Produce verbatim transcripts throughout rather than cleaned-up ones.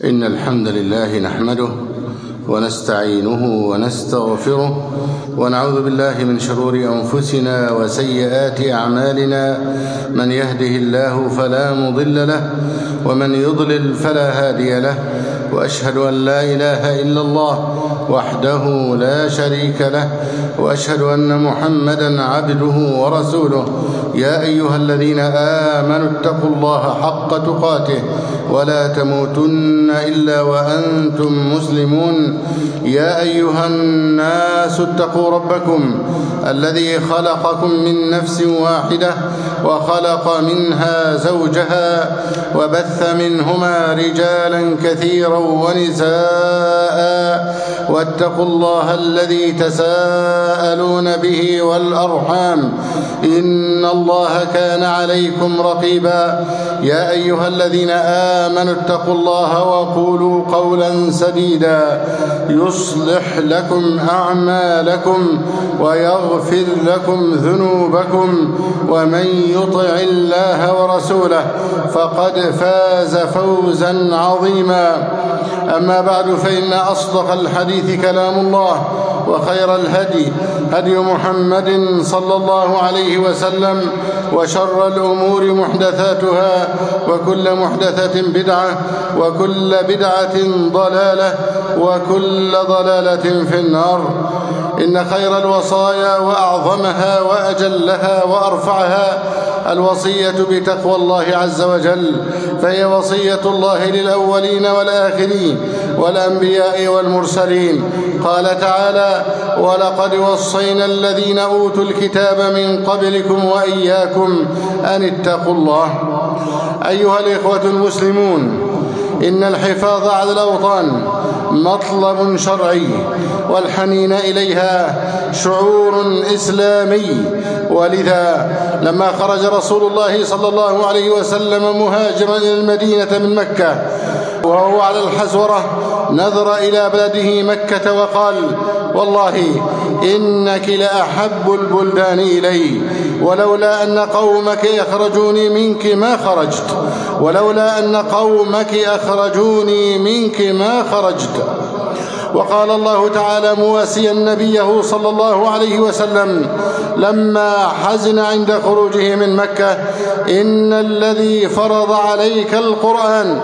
إن الحمد لله نحمده ونستعينه ونستغفره ونعوذ بالله من شرور أنفسنا وسيئات أعمالنا. من يهده الله فلا مضل له ومن يضلل فلا هادي له، وأشهد أن لا إله إلا الله وحده لا شريك له، وأشهد أن محمدا عبده ورسوله. يا أيها الذين آمنوا اتقوا الله حق تقاته ولا تموتن إلا وأنتم مسلمون. يا أيها الناس اتقوا ربكم الذي خلقكم من نفس واحدة وخلق منها زوجها وبث منهما رجالا كثيرا ونساء، واتقوا الله الذي تساءلون به والأرحام إن الله كان عليكم رقيبا. يا أيها الذين آمنوا اتقوا الله وقولوا قولا سديدا يصلح لكم أعمالكم ويغفر لكم ذنوبكم، ومن يطع الله ورسوله فقد فاز فوزا عظيما. أما بعد، فإن أصدق الحديث كلام الله، وخير الهدي هدي محمد صلى الله عليه وسلم، وشر الأمور محدثاتها، وكل محدثة بدعة، وكل بدعة ضلالة، وكل ضلالة في النار. إن خير الوصايا وأعظمها وأجلها وأرفعها الوصية بتقوى الله عز وجل، فهي وصية الله للأولين والآخرين والأنبياء والمرسلين. قال تعالى: ولقد وصينا الذين أوتوا الكتاب من قبلكم وإياكم أن اتقوا الله. أيها الإخوة المسلمون، إن الحفاظ على الأوطان مطلب شرعي، والحنين إليها شعور إسلامي. ولذا لما خرج رسول الله صلى الله عليه وسلم مهاجرا إلى المدينة من مكة وهو على الحزورة، نظر إلى بلده مكة وقال: والله إنك لأحب البلدان إلي، ولولا أن قومك أخرجوني منك ما خرجت ولولا أن قومك أخرجوني منك ما خرجت. وقال الله تعالى مواسيا نبيه صلى الله عليه وسلم لما حزن عند خروجه من مكة: إن الذي فرض عليك القرآن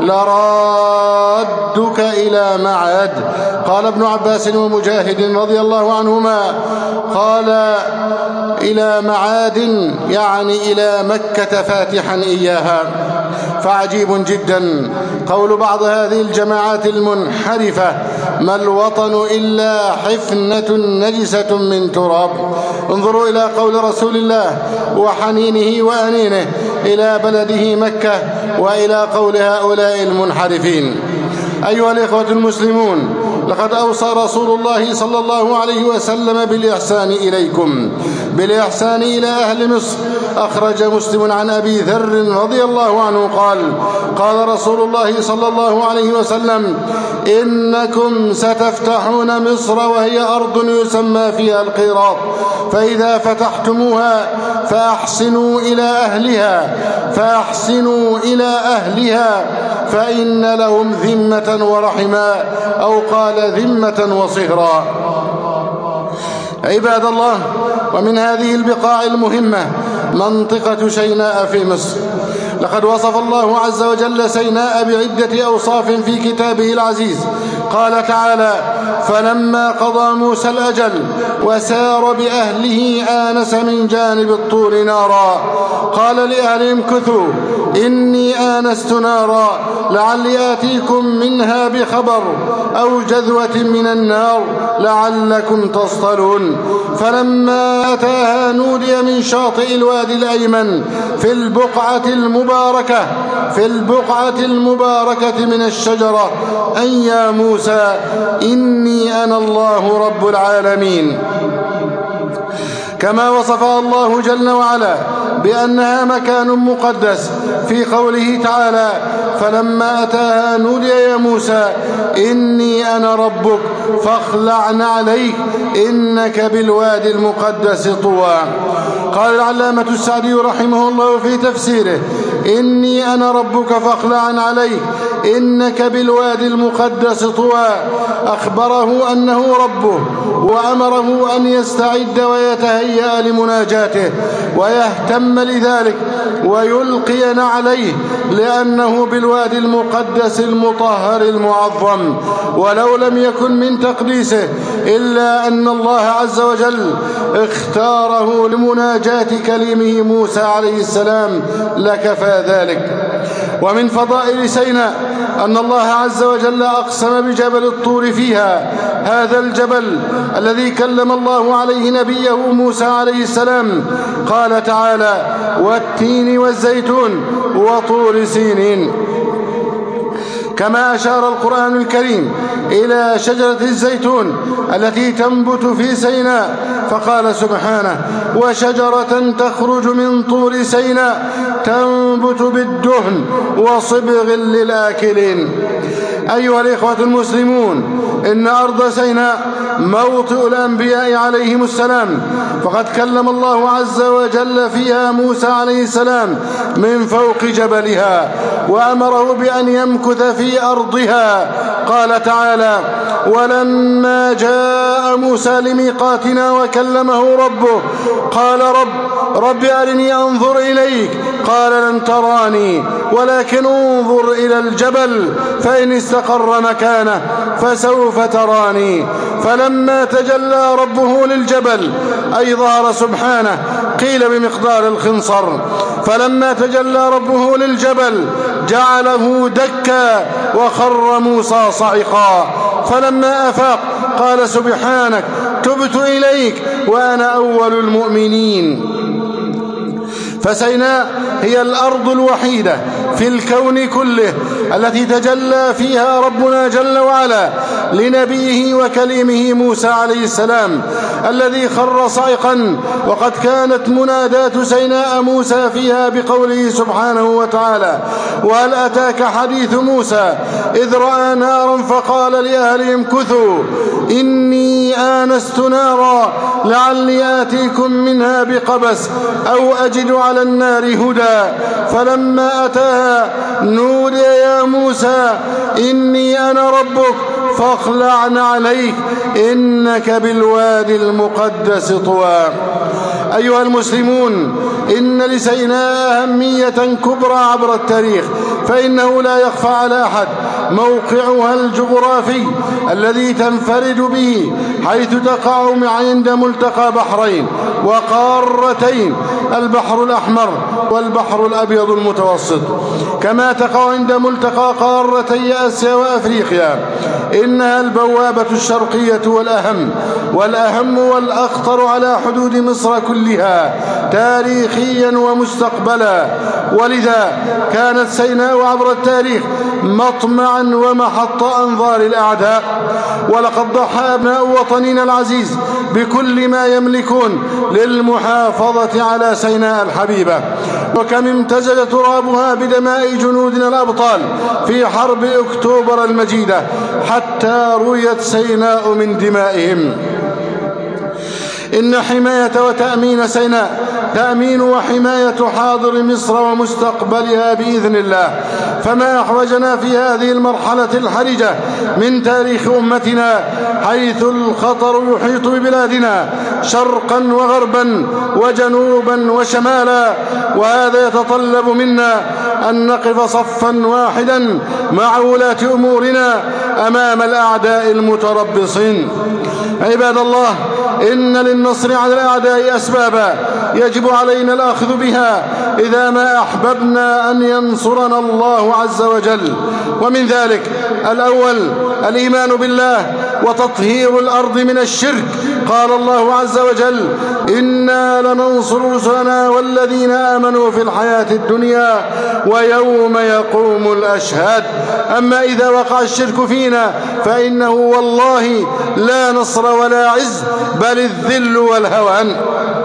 لرادك إلى معاد. قال ابن عباس ومجاهد رضي الله عنهما: قال إلى معاد يعني إلى مكة فاتحا إياها. فعجيب جدا قول بعض هذه الجماعات المنحرفة: ما الوطن إلا حفنة نجسة من تراب. انظروا إلى قول رسول الله وحنينه وأنينه إلى بلده مكة، وإلى قول هؤلاء المنحرفين. أيها الإخوة المسلمون، لقد أوصى رسول الله صلى الله عليه وسلم بالإحسان إليكم بالإحسان إلى أهل مصر. أخرج مسلم عن أبي ذر رضي الله عنه قال: قال رسول الله صلى الله عليه وسلم: إنكم ستفتحون مصر وهي أرض يسمى فيها القيراط، فإذا فتحتموها فأحسنوا إلى أهلها فأحسنوا إلى أهلها فإن لهم ذمة ورحما، أو قال ذمة وصهرا. عباد الله، ومن هذه البقاع المهمة منطقة سيناء في مصر. لقد وصف الله عز وجل سيناء بعدة أوصاف في كتابه العزيز. قال تعالى: فلما قضى موسى الأجل وسار بأهله آنس من جانب الطور نارا، قال لأهلهم كثوا إني آنست نارا لعلي آتيكم منها بخبر أو جذوة من النار لعلكم تصطلون. فلما أتاها نودي من شاطئ الوادي الأيمن في البقعة المباركة في البقعة المباركة من الشجرة أن يا موسى إني أنا الله رب العالمين. كما وصفها الله جل وعلا بأنها مكان مقدس في قوله تعالى: فلما أتاها نودي يا موسى إني أنا ربك فاخلع نعليك إنك بالوادي المقدس طوى. قال العلامة السعدي رحمه الله في تفسيره: إني أنا ربك فاخلع عليك إنك بالوادي المقدس طوى، أخبره أنه ربه وأمره أن يستعد ويتهيأ لمناجاته ويهتم لذلك ويلقي نعليه، لأنه بالوادي المقدس المطهر المعظم. ولو لم يكن من تقديسه إلا أن الله عز وجل اختاره لمناجاة كليمه موسى عليه السلام لكفى ذلك. ومن فضائل سيناء أن الله عز وجل أقسم بجبل الطور فيها، هذا الجبل الذي كلم الله عليه نبيه موسى عليه السلام. قال تعالى: والتين والزيتون وطور سينين. كما أشار القرآن الكريم إلى شجرة الزيتون التي تنبت في سيناء، فقال سبحانه: وشجرة تخرج من طور سيناء تنبت بالدهن وصبغ للآكلين. أيها الإخوة المسلمون، إن أرض سيناء موطئ الأنبياء عليهم السلام، فقد كلم الله عز وجل فيها موسى عليه السلام من فوق جبلها وأمره بأن يمكث في أرضها. قال تعالى: ولما جاء موسى لميقاتنا وكلمه ربه قال رب رب أرني أنظر إليك، قال لن تراني ولكن انظر إلى الجبل فإن استقر مكانه فسوف تراني. فلما تجلى ربه للجبل أي ظهر سبحانه، قيل بمقدار الخنصر، فلما تجلى ربه للجبل جعله دكا وخر موسى صعقا. فلما أفاق قال: سبحانك تبت إليك وأنا أول المؤمنين. فسيناء هي الأرض الوحيدة في الكون كله التي تجلى فيها ربنا جل وعلا لنبيه وكليمه موسى عليه السلام الذي خر صعقا. وقد كانت منادات سيناء موسى فيها بقوله سبحانه وتعالى: وهل أتاك حديث موسى إذ رأى نارا فقال لأهلهم كثوا إني آنست نارا لعلي آتيكم منها بقبس أو أجد على النار هدى. فلما أتاها نودي يا موسى إني أنا ربك فاخلع نعليك إنك بالوادي المقدس طوى. أيها المسلمون، إن لسيناء أهمية كبرى عبر التاريخ، فإنه لا يخفى على أحد موقعها الجغرافي الذي تنفرد به، حيث تقع عند ملتقى بحرين وقارتين، البحر الأحمر والبحر الأبيض المتوسط، كما تقع عند ملتقى قارتي آسيا وأفريقيا. إنها البوابة الشرقية والأهم والأهم والأخطر على حدود مصر كلها تاريخيا ومستقبلا. ولذا كانت سيناء عبر التاريخ مطمعا ومحط أنظار الأعداء. ولقد ضحى أبناء وطننا العزيز بكل ما يملكون للمحافظة على سيناء الحبيبة، وكم امتزج ترابها بدماء جنودنا الأبطال في حرب أكتوبر المجيدة حتى رويت سيناء من دمائهم. إن حماية وتأمين سيناء تأمين وحماية حاضر مصر ومستقبلها بإذن الله. فما أحوجنا في هذه المرحلة الحرجة من تاريخ أمتنا، حيث الخطر يحيط ببلادنا شرقا وغربا وجنوبا وشمالا، وهذا يتطلب منا أن نقف صفا واحدا مع ولاة أمورنا أمام الأعداء المتربصين. عباد الله، إن للنصر على الأعداء أسبابا يجب علينا الأخذ بها إذا ما أحببنا أن ينصرنا الله عز وجل. ومن ذلك: الأول الإيمان بالله وتطهير الأرض من الشرك. قال الله عز وجل: إنا لننصر رسلنا والذين آمنوا في الحياة الدنيا ويوم يقوم الأشهاد. أما إذا وقع الشرك فينا فإنه والله لا نصر ولا عز، بل الذل والهوان.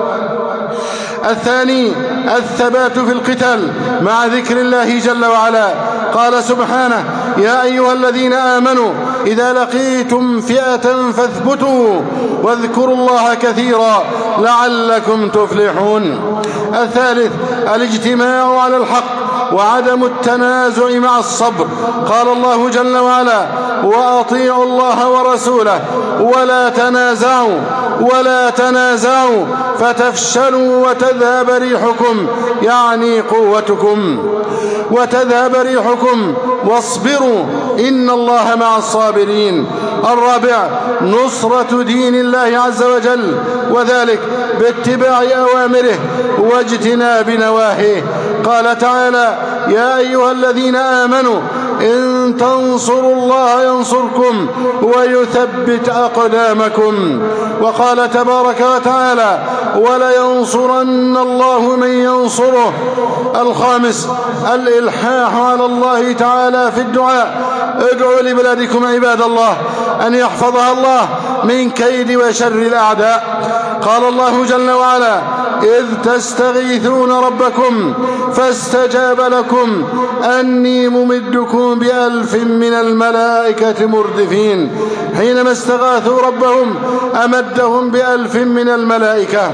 الثاني الثبات في القتال مع ذكر الله جل وعلا. قال سبحانه: يا أيها الذين آمنوا إذا لقيتم فئة فاثبتوا واذكروا الله كثيرا لعلكم تفلحون. الثالث الاجتماع على الحق وعدم التنازع مع الصبر. قال الله جل وعلا: وأطيعوا الله ورسوله ولا تنازعوا ولا تنازعوا فتفشلوا وتذهب ريحكم، يعني قوتكم، وتذهب ريحكم واصبروا إن الله مع الصابرين. الرابع: نصرة دين الله عز وجل، وذلك باتباع أوامره واجتناب نواهيه. قال تعالى: يا أيها الذين آمنوا إن تنصروا الله ينصركم ويثبت أقدامكم. وقال تبارك وتعالى: ولينصرن الله من ينصره. الخامس: الإلحاح على الله تعالى في الدعاء. ادعوا لبلادكم عباد الله أن يحفظها الله من كيد وشر الأعداء. قال الله جل وعلا: إذ تستغيثون ربكم فاستجاب لكم أني ممدكم بألف من الملائكة مردفين. حينما استغاثوا ربهم أمدهم بألف من الملائكة.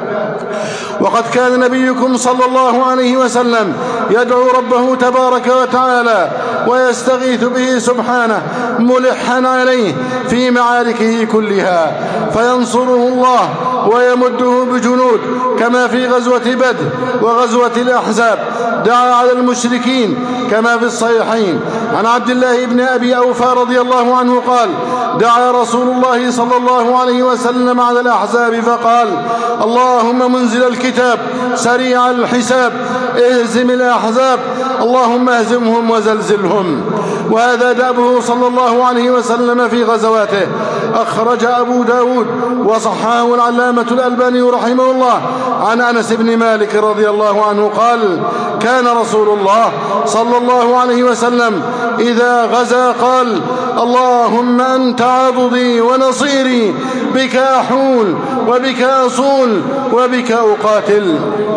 وقد كان نبيكم صلى الله عليه وسلم يدعو ربه تبارك وتعالى ويستغيث به سبحانه ملحا عليه في معاركه كلها، فينصره الله ويمده بجنود، كما في غزوة بدر وغزوة الأحزاب. دعا على المشركين كما في الصحيحين عن عبد الله بن أبي أوفى رضي الله عنه قال: دعا رسول الله صلى الله عليه وسلم على الأحزاب فقال: اللهم منزل الكتاب سريع الحساب اهزم الأحزاب اللهم اهزمهم وزلزلهم. وهذا دأبه صلى الله عليه وسلم في غزواته. أخرج أبو داود وصححه العلامة الألباني رحمه الله عن أنس بن مالك رضي الله عنه قال: كان رسول الله صلى الله عليه وسلم إذا غزا قال: اللهم أنت عضدي ونصيري، بك أحول وبك أصول وبك أقاتل.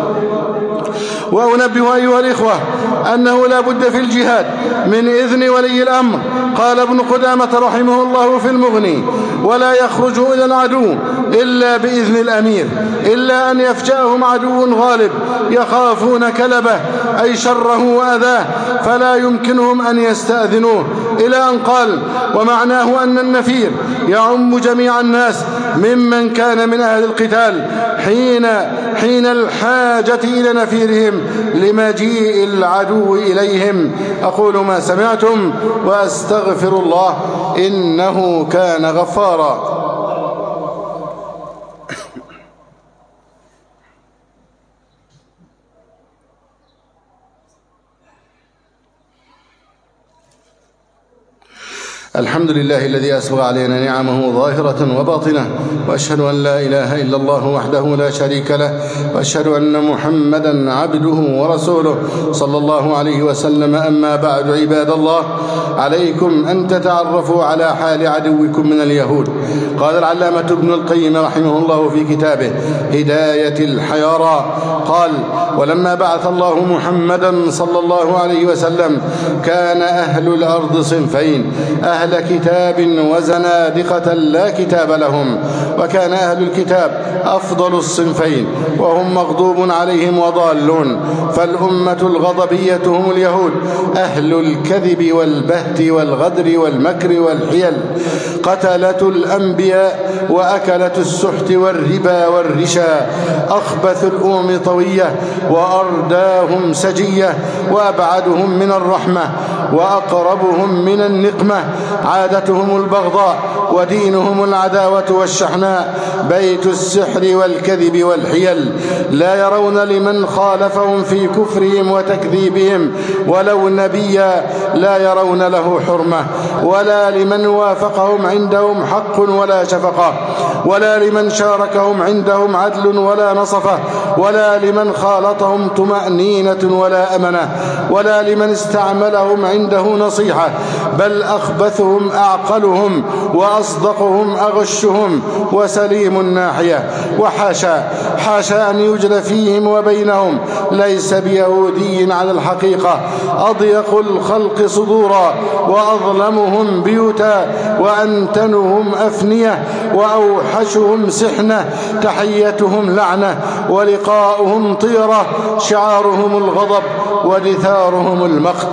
وأنبه أيها الإخوة أنه لا بد في الجهاد من إذن ولي الأمر. قال ابن قدامة رحمه الله في المغني: ولا يخرج إلى العدو إلا بإذن الأمير، إلا أن يفجأهم عدو غالب يخافون كلبه أي شره وأذاه، فلا يمكنهم أن يستأذنوه. إلى أن قال: ومعناه أن النفير يعم جميع الناس ممن كان من أهل القتال حين, حين الحاجة إلى نفيرهم لمجيء العدو إليهم. أقول ما سمعتم وأستغفر الله إنه كان غفارا. الحمد لله الذي أسبغ علينا نعمه ظاهرة وباطنة، وأشهد أن لا إله إلا الله وحده لا شريك له، وأشهد أن محمدا عبده ورسوله صلى الله عليه وسلم. أما بعد، عباد الله، عليكم أن تتعرفوا على حال عدوكم من اليهود. قال العلامة ابن القيم رحمه الله في كتابه هداية الحيارى قال: ولما بعث الله محمدا صلى الله عليه وسلم كان أهل الأرض صنفين: أهل كتاب وزنادقة لا كتاب لهم. وكان أهل الكتاب أفضل الصنفين وهم مغضوب عليهم وضالون. فالأمة الغضبية هم اليهود، أهل الكذب والبهت والغدر والمكر والحيل، قتلة الأنبياء وأكلة السحت والربا والرشا، أخبث الأمم طوية وأرداهم سجية، وأبعدهم من الرحمة وأقربهم من النقمة. عادتهم البغضاء ودينهم العداوة والشحناء، بيت السحر والكذب والحيل. لا يرون لمن خالفهم في كفرهم وتكذيبهم ولو نبيا لا يرون له حرمة، ولا لمن وافقهم عندهم حق ولا شفقة، ولا لمن شاركهم عندهم عدل ولا نصفة، ولا لمن خالطهم طمأنينة ولا أمنة، ولا لمن استعملهم عنده نصيحة. بل أخبثهم أعقلهم أصدقهم أغشهم وسليم الناحية. وحاشا حاشا أن يوجد فيهم وبينهم ليس بيهودي على الحقيقة أضيق الخلق صدورا وأظلمهم بيوتا وأنتنهم أفنية وأوحشهم سحنة، تحيتهم لعنة ولقاؤهم طيرة، شعارهم الغضب ودثارهم المقت.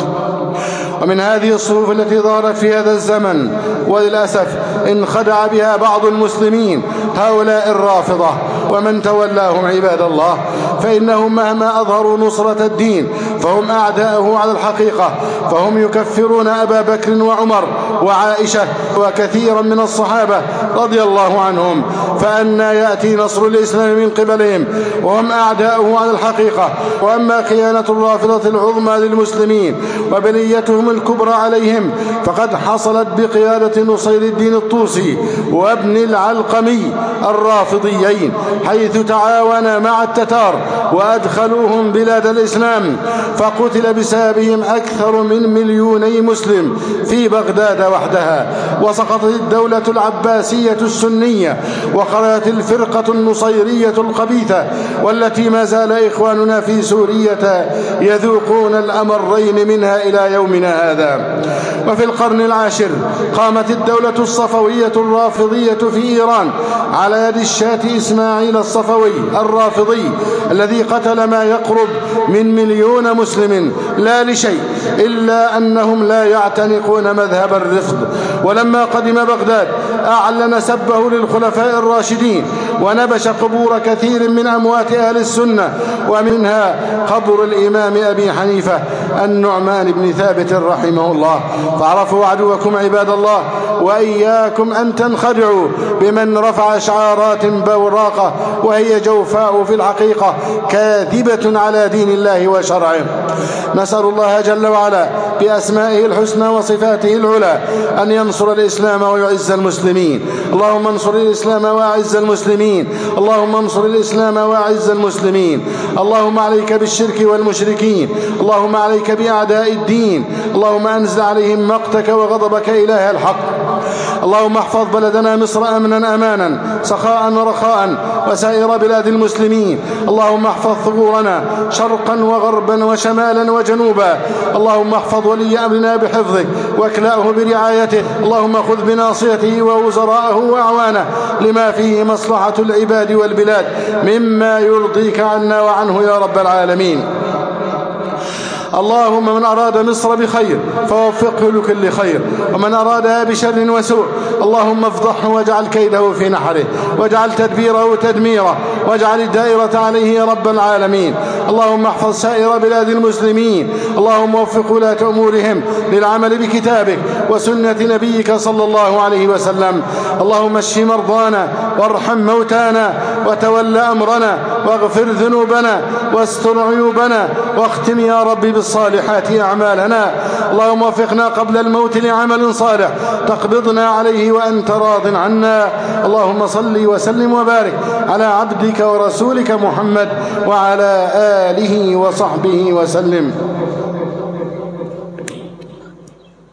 ومن هذه الصفوف التي ظهرت في هذا الزمن وللأسف انخدع بها بعض المسلمين هؤلاء الرافضة ومن تولاهم عباد الله، فإنهم مهما أظهروا نصرة الدين فهم أعداءه على الحقيقة، فهم يكفرون أبا بكر وعمر وعائشة وكثيرا من الصحابة رضي الله عنهم، فأنا يأتي نصر الإسلام من قبلهم وهم أعداؤه على الحقيقة. وأما خيانة الرافضة العظمى للمسلمين وبليتهم الكبرى عليهم فقد حصلت بقيادة نصير الدين الطوسي وابن العلقمي الرافضيين، حيث تعاونا مع التتار وأدخلوهم بلاد الإسلام، فقتل بسببهم أكثر من مليوني مسلم في بغداد وحدها، وسقطت الدولة العباسية السنية وخرجت الفرقة النصيرية الخبيثة، والتي ما زال إخواننا في سورية يذوقون الأمرين منها إلى يومنا هذا. وفي القرن العاشر قامت الدولة الصفوية الرافضية في إيران على يد الشاه إسماعيل الصفوي الرافضي الذي قتل ما يقرب من مليون مسلم لا لشيء إلا أنهم لا يعتنقون مذهب الرفض. ولما قدم بغداد أعلن سبه للخلفاء الراشدين ونبش قبور كثير من أموات أهل السنة، ومنها قبر الإمام أبي حنيفة النعمان بن ثابت رحمه الله. فاعرفوا عدوكم عباد الله، وإياكم أن تنخدعوا بمن رفع شعارات بوراقة وهي جوفاء في الحقيقة كاذبة على دين الله وشرعه. نسأل الله جل وعلا بأسمائه الحسنى وصفاته العلى أن ينصر الإسلام ويعز المسلمين. اللهم انصر الإسلام وأعز المسلمين، اللهم انصر الإسلام وأعز المسلمين. اللهم عليك بالشرك والمشركين، اللهم عليك بأعداء الدين، اللهم أنزل عليهم مقتك وغضبك إله الحق. اللهم احفظ بلدنا مصر أمنا أمانا سخاء ورخاء وسائر بلاد المسلمين. اللهم احفظ ثغورنا شرقا وغربا وشمالا وجنوبا. اللهم احفظ ولي أمرنا بحفظك واكلأه برعايته. اللهم خذ بناصيته ووزراءه وأعوانه لما فيه مصلحة العباد والبلاد مما يرضيك عنا وعنه يا رب العالمين. اللهم من أراد مصر بخير فوفقه لكل خير، ومن أرادها بشر وسوء اللهم افضحه واجعل كيده في نحره، واجعل تدبيره تدميره، واجعل الدائرة عليه يا رب العالمين. اللهم احفظ سائر بلاد المسلمين، اللهم وفق ولاة أمورهم للعمل بكتابك وسنة نبيك صلى الله عليه وسلم. اللهم اشف مرضانا وارحم موتانا وتول أمرنا واغفر ذنوبنا واستر عيوبنا واختم يا رب بالصالحات أعمالنا. اللهم وفقنا قبل الموت لعمل صالح تقبضنا عليه وأنت راض عنا. اللهم صل وسلم وبارك على عبدك ورسولك محمد وعلى آله وصحبه وسلم.